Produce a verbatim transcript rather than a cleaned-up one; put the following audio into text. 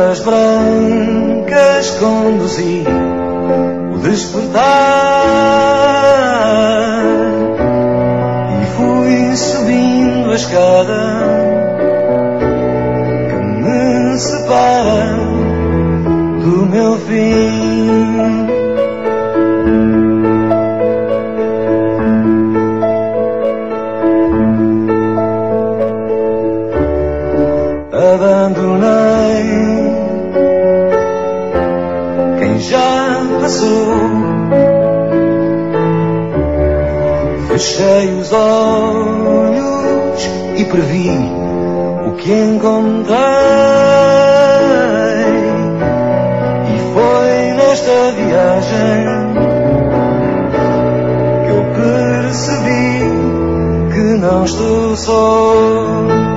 sombras brancas conduzi o despertar e fui subindo a escada que me separa do meu fim. Abandonei quem já passou, fechei os olhos e previ o que encontrei, e foi nesta viagem que eu percebi que não estou só.